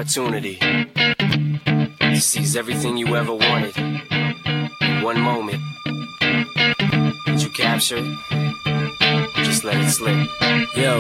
opportunity to seize everything you ever wanted in one moment. Did you capture it? Just let it slip. Yo.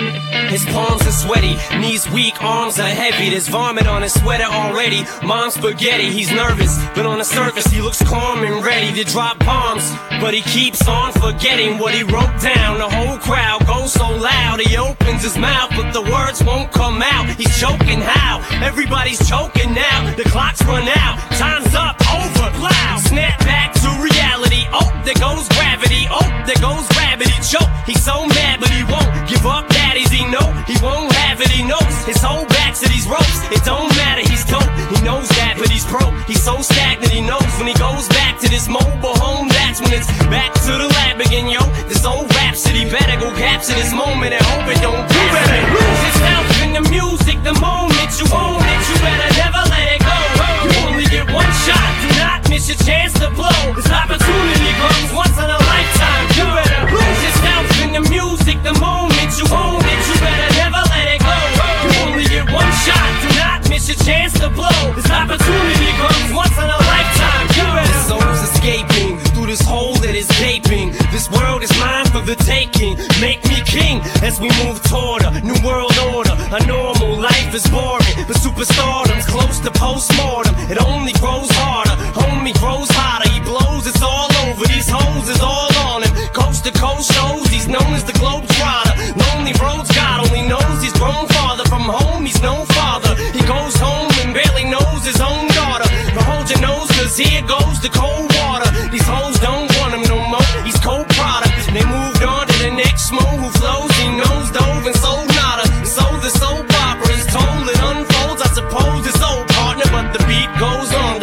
His palms are sweaty, knees weak, arms are heavy. There's vomit on his sweater already. Mom's spaghetti, he's nervous, but on the surface he looks calm and ready to drop bombs. But he keeps on forgetting what he wrote down. The whole crowd goes so loud, he opens his mouth, but the words won't come out. He's choking how? Everybody's choking now. The clock's run out, time's up, over, loud. Snap back to reality. Oh, there goes gravity. Oh, there goes gravity. Choke, he's so mad, but he won't give up. Daddies, he know he won't have it. He knows his whole back to these ropes. It don't matter, he's dope. He knows that, but he's broke. He's so stagnant, he knows when he goes back to this mobile home, that's when it's back to the lab again, yo. This old rhapsody better go capture this moment and hope it don't do better. Lose yourself in the music, the moment you own it, you better never let it go. You only get one shot, do not miss your chance to blow. This opportunity comes once in a lifetime. You better lose yourself in the music, the moment you own it, you better never let it go. You only get one shot, do not miss your chance to blow. This opportunity comes once in a lifetime. You better. The soul's escaping through this hole that is gaping. This world is mine for the taking. Make me king as we move toward a new world order. A normal life is boring, but superstardom's close to postmortem. It only grows harder, homie grows hotter. He blows, it's all over. These hoes is all on him. Coast to coast shows, he's known as the Globetrotter. Lonely roads, God only knows he's grown farther from home. He's no father. He goes home and barely knows his own daughter. But hold your nose, cause here goes the cold water. These hoes don't want him no more. He's cold product. They moved on to the next mo who flows. He knows dove and sold nada. So the soap opera is told, it unfolds. I suppose it's old partner, but the beat goes on.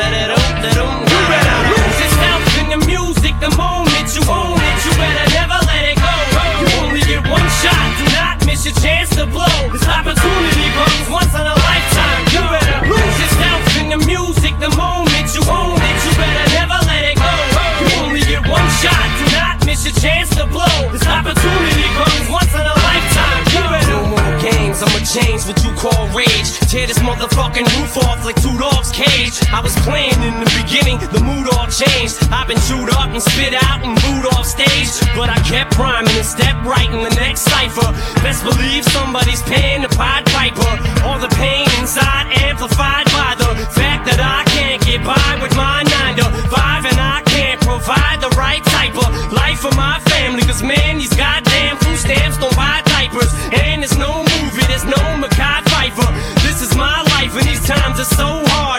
You better lose yourself in the music, the moment you own it, you better never let it go. You only get one shot, do not miss your chance to blow. This opportunity comes once in a lifetime. You better lose yourself in the music, the moment you own it, you better never let it go. You only get one shot, do not miss your chance to blow. This opportunity comes once in a lifetime. You better. No more games, I'ma change what you call rage. Tear this motherfucking roof off like two dogs' cage. I was playing in the beginning, the mood all changed. I've been chewed up and spit out and booed off stage, but I kept rhyming and stepped right in the next cipher. Best believe somebody's paying the Pied Piper. All the pain inside amplified by the fact that I can't get by with my 9 to 5, and I can't provide the right type of life for my family. Cause man, these goddamn food stamps don't buy diapers, and there's no movie, there's no Mackay Pfeiffer. This is my life and these times are so hard.